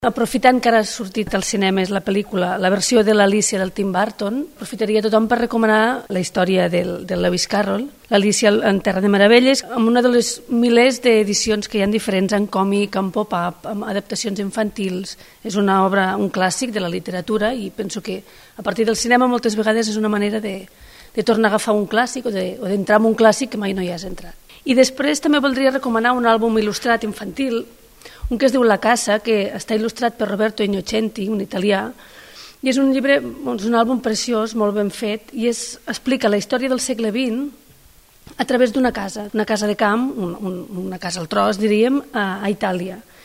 Aprofitant que ara ha sortit als cinemes la pel·lícula, la versió de l'Alícia del Tim Burton, aprofitaria tothom per recomanar la història del Lewis Carroll, l'Alícia en Terra de Meravelles, amb una de les milers d'edicions que hi ha diferents en còmic, en pop-up, amb adaptacions infantils. És una obra, un clàssic de la literatura, i penso que a partir del cinema moltes vegades és una manera de tornar a agafar un clàssic o d'entrar en un clàssic que mai no hi has entrat. I després també voldria recomanar un àlbum il·lustrat infantil, un que es diu La Casa, que està il·lustrat per Roberto Innocenti, un italià, i és un llibre, és un àlbum preciós, molt ben fet, i explica la història del segle XX a través d'una casa de camp, una casa al tros, diríem, a Itàlia.